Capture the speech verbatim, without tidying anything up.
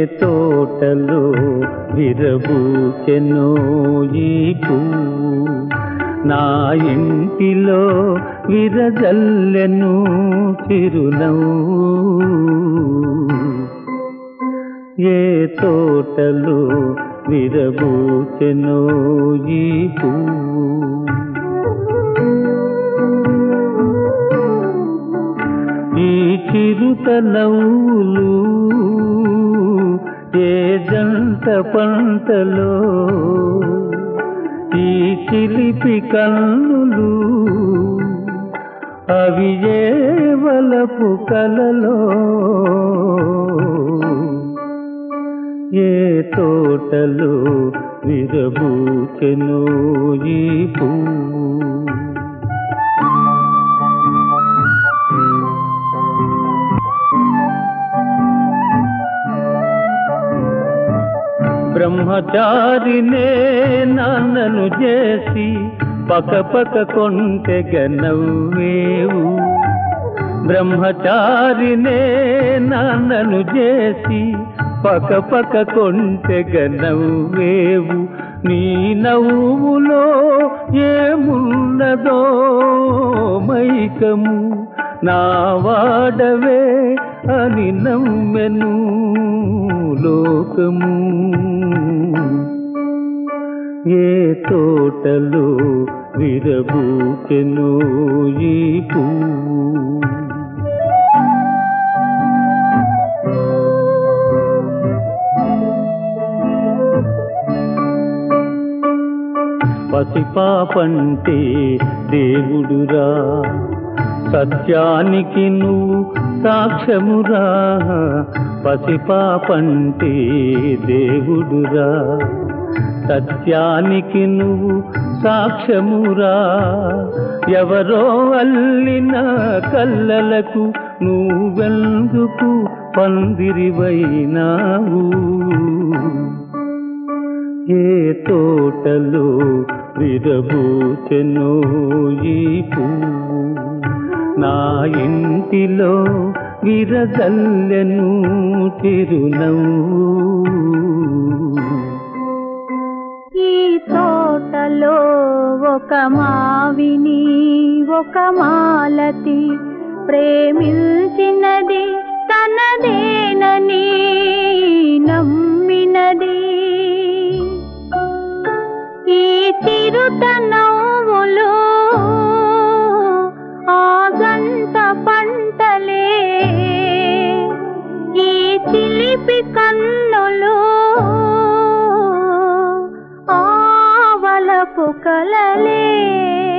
తోటలో విరబూచెనో ఈ పువ్వు, నా ఇంటిలో విరజల్లెను చిరునవ్వు. ఏ తోటలో విరబూచెనో ఈ పువ్వు. ఈ చిరుత నవ్వులు ఏ జంట పంటలో, ఈ చిలిపి కన్నులు అవి ఏ వలపు కలలో. ఏ తోటలో విరబూచెనో ఈ పువ్వు. బ్రహ్మచారినే నాన్నను చేసి పక పక కొంటెగ నవ్వేవు. బ్రహ్మచారినే నాన్నను చేసి పక పక కొంటెగ నవ్వేవు. నీ నవ్వులో ఏమున్నదో మైకము, నా వాడవే అని నమ్మెను లోకము. ఏ తోటలో విరబూచెనో ఈ పువ్వు. పసిపాపంటే దేవుడురా, సత్యానికి నువ్వు సాక్ష్యమురా. పసిపాపంటే దేవుడురా, సత్యానికి నువ్వు సాక్ష్యమురా. ఎవరో అల్లిన కల్లలకు నువ్వెందుకు పందిరివైనావు. ఏ తోటలో విరబూచెనో ఈ పువ్వు, నా ఇంటిలో విరజల్లెను చిరునవ్వు. ఈ తోటలో ఒక మావిని ఒక మాలతి ప్రేమించినది, తనదేనని నమ్మినది. ఈ చిరుత నవ్వులు ఆ గంట పంటలే, ఈ చిలిపి కన్నులు ఆ వలపు కలలే.